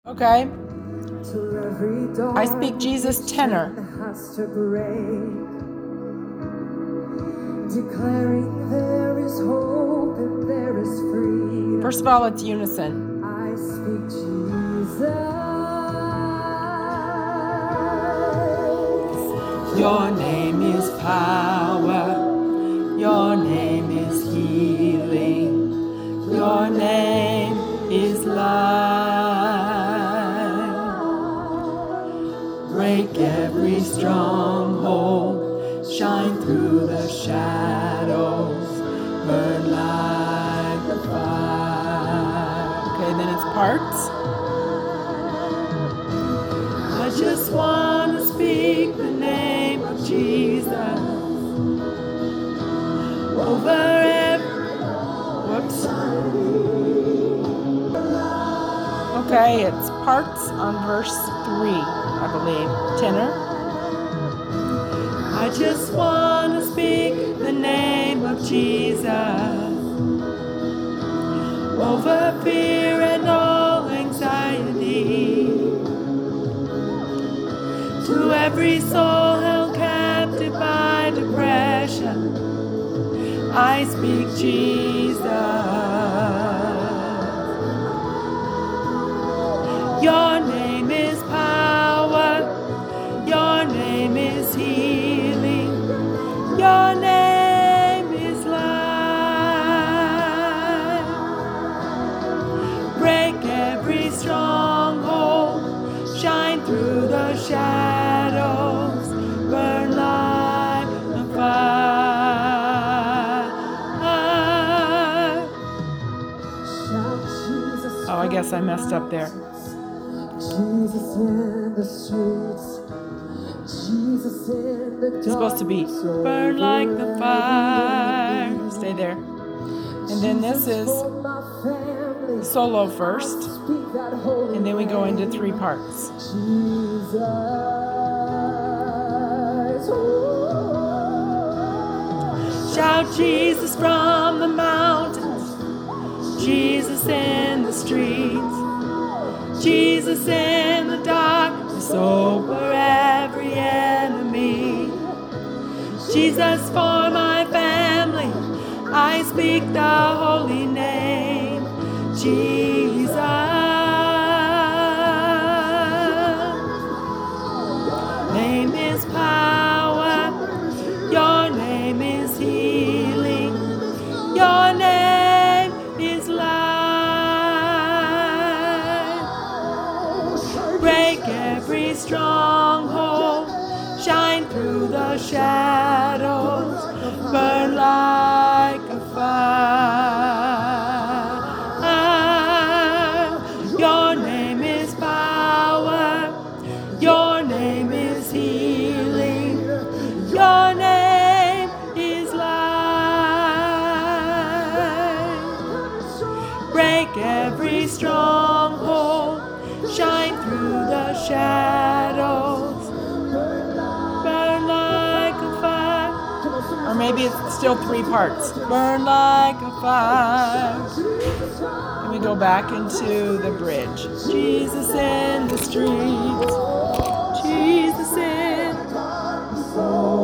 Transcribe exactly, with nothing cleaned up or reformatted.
Okay. I speak Jesus tenor. Declaring there is hope and there is freedom. First of all, it's unison. I speak Jesus. Your name is power. Your name is healing. Your name is life. Break every stronghold. Shine through the shadows. Burn like a fire. Okay, then it's parts. I just want to speak the name of Jesus over every... Whoops. Okay, it's parts on verse three, I believe. Tenor. I just want to speak the name of Jesus over fear and all anxiety. To every soul held captive by depression, I speak Jesus. Your name is power. Your name is healing. Your name is life. Break every stronghold. Shine through the shadows. Burn like a fire. Oh, I guess I messed up there. Jesus in the streets. Jesus in the It's supposed to be burn like the fire. Stay there. And then this is solo first. And then we go into three parts. Shout Jesus from the mountains. Jesus in the streets. Jesus in the darkness over every enemy. Jesus for my family, I speak the holy name, Jesus. Name is power, your name is healing, your name is life. Break every stronghold, shine through the shadows, burn like a fire. Your name is power, your name is healing, your name is life. Break every stronghold, shine through the shadows, burn like a fire. Or maybe it's still three parts. Burn like a fire. And we go back into the bridge. Jesus in the streets. Jesus in the